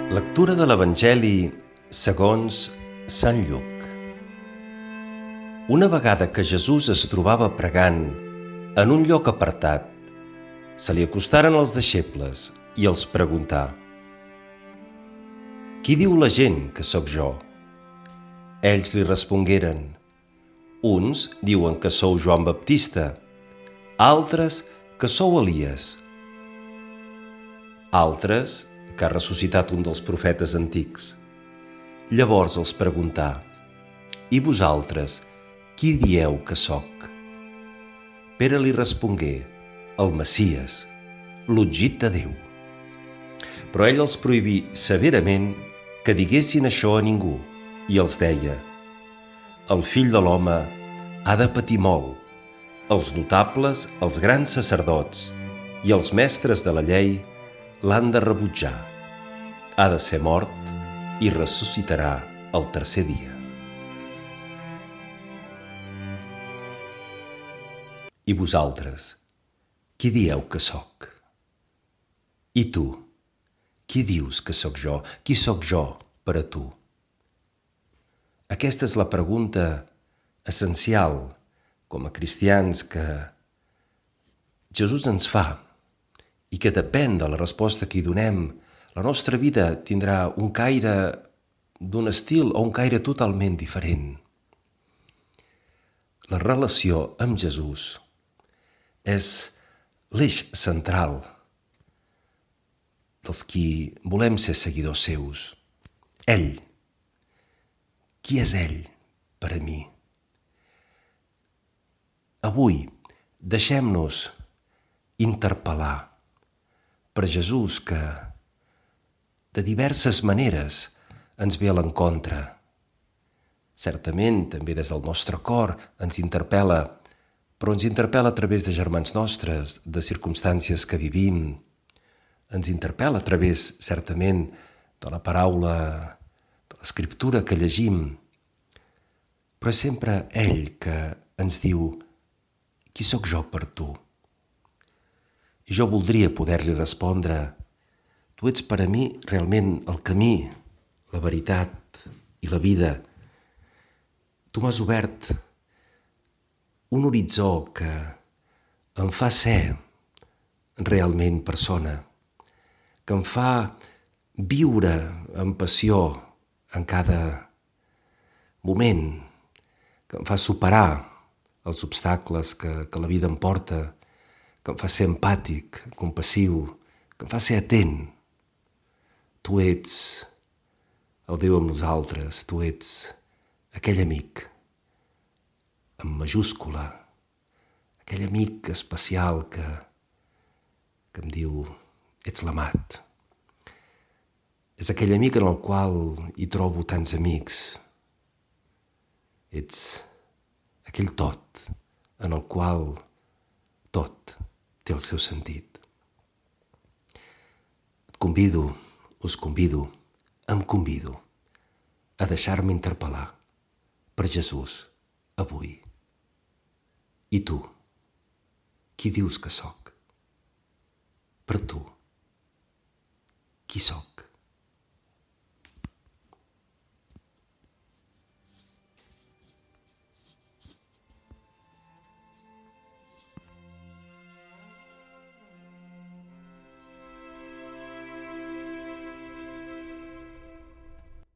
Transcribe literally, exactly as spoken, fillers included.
Lectura de l'Evangeli segons Sant Lluc. Una vegada que Jesús es trobava pregant en un lloc apartat, se li acostaren els deixebles i els preguntà: «Qui diu la gent que sóc jo?» Ells li respongueren: «Uns diuen que sou Joan Baptista, altres que sou Elies, altres que ha ressuscitat un dels profetes antics». Llavors els preguntà: «I vosaltres, qui dieu que sóc?» Pere li respongué: «El Messies, l'ungit de Déu». Però ell els prohibí severament que diguessin això a ningú i els deia: «El fill de l'home ha de patir molt, els notables, els grans sacerdots i els mestres de la llei l'han de rebutjar. Ha de ser mort i ressuscitarà el tercer dia». I vosaltres, qui dieu que sóc? I tu, qui dius que sóc jo? Qui sóc jo per a tu? Aquesta és la pregunta essencial com a cristians que Jesús ens fa i que depèn de la resposta que hi donem. La nostra vida tindrà un caire d'un estil o un caire totalment diferent. La relació amb Jesús és l'eix central dels qui volem ser seguidors seus. Ell. Qui és ell per a mi? Avui deixem-nos interpel·lar per Jesús, que de diverses maneres ens ve a l'encontre. Certament, també des del nostre cor ens interpel·la, però ens interpel·la a través de germans nostres, de circumstàncies que vivim. Ens interpel·la a través, certament, de la paraula, de l'escriptura que llegim. Però és sempre ell que ens diu: «Qui sóc jo per tu?» I jo voldria poder-li respondre: «Tu ets per a mi realment el camí, la veritat i la vida. Tu m'has obert un horitzó que em fa ser realment persona, que em fa viure amb passió en cada moment, que em fa superar els obstacles que, que la vida em porta, que em fa ser empàtic, compassiu, que em fa ser atent. Tu ets el Déu amb nosaltres, tu ets aquell amic amb majúscula, aquell amic especial que, que em diu: ets l'amat». És aquell amic en el qual hi trobo tants amics. Ets aquell tot en el qual tot té el seu sentit. Et convido, us convido, em convido a deixar-me interpel·lar per Jesús avui. I tu, qui dius que sóc? Per tu, qui sóc?